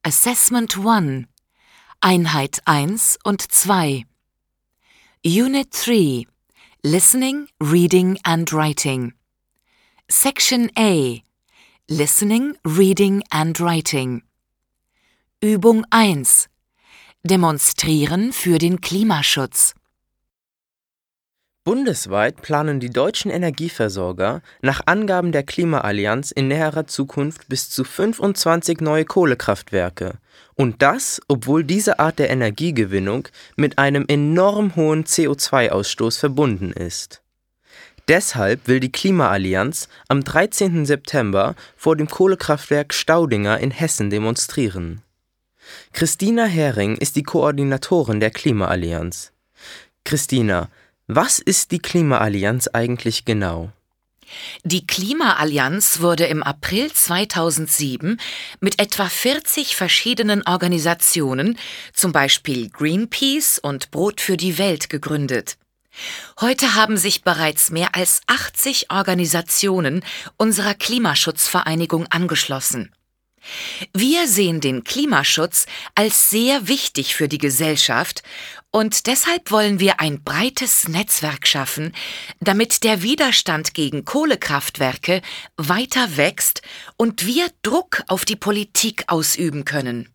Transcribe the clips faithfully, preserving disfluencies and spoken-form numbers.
Assessment eins, Einheit eins und zwei. Unit drei, Listening, Reading and Writing. Section A, Listening, Reading and Writing. Übung eins, Demonstrieren für den Klimaschutz. Bundesweit planen die deutschen Energieversorger nach Angaben der Klimaallianz in näherer Zukunft bis zu fünfundzwanzig neue Kohlekraftwerke. Und das, obwohl diese Art der Energiegewinnung mit einem enorm hohen C O zwei Ausstoß verbunden ist. Deshalb will die Klimaallianz am dreizehnten September vor dem Kohlekraftwerk Staudinger in Hessen demonstrieren. Christina Hering ist die Koordinatorin der Klimaallianz. Christina, was ist die Klimaallianz eigentlich genau? Die Klimaallianz wurde im April zweitausendsieben mit etwa vierzig verschiedenen Organisationen, zum Beispiel Greenpeace und Brot für die Welt, gegründet. Heute haben sich bereits mehr als achtzig Organisationen unserer Klimaschutzvereinigung angeschlossen. Wir sehen den Klimaschutz als sehr wichtig für die Gesellschaft und deshalb wollen wir ein breites Netzwerk schaffen, damit der Widerstand gegen Kohlekraftwerke weiter wächst und wir Druck auf die Politik ausüben können.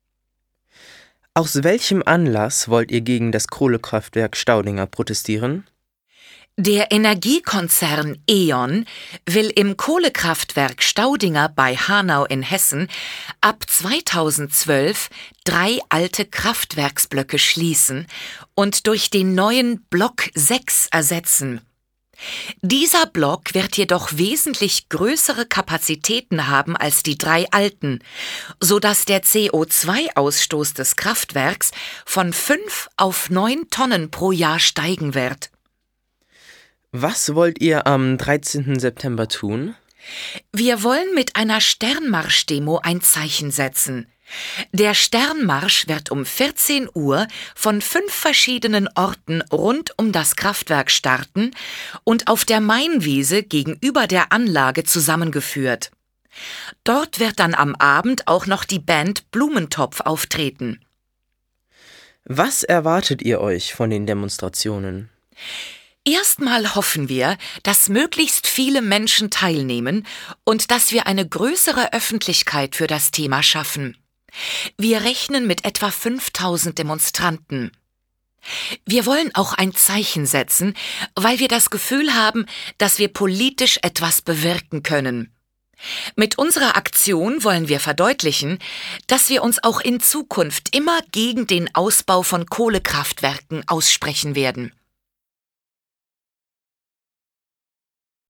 Aus welchem Anlass wollt ihr gegen das Kohlekraftwerk Staudinger protestieren? Der Energiekonzern E.ON will im Kohlekraftwerk Staudinger bei Hanau in Hessen ab zweitausendzwölf drei alte Kraftwerksblöcke schließen und durch den neuen Block sechs ersetzen. Dieser Block wird jedoch wesentlich größere Kapazitäten haben als die drei alten, sodass der C O zwei Ausstoß des Kraftwerks von fünf auf neun Tonnen pro Jahr steigen wird. Was wollt ihr am dreizehnten September tun? Wir wollen mit einer Sternmarsch-Demo ein Zeichen setzen. Der Sternmarsch wird um vierzehn Uhr von fünf verschiedenen Orten rund um das Kraftwerk starten und auf der Mainwiese gegenüber der Anlage zusammengeführt. Dort wird dann am Abend auch noch die Band Blumentopf auftreten. Was erwartet ihr euch von den Demonstrationen? Erstmal hoffen wir, dass möglichst viele Menschen teilnehmen und dass wir eine größere Öffentlichkeit für das Thema schaffen. Wir rechnen mit etwa fünftausend Demonstranten. Wir wollen auch ein Zeichen setzen, weil wir das Gefühl haben, dass wir politisch etwas bewirken können. Mit unserer Aktion wollen wir verdeutlichen, dass wir uns auch in Zukunft immer gegen den Ausbau von Kohlekraftwerken aussprechen werden.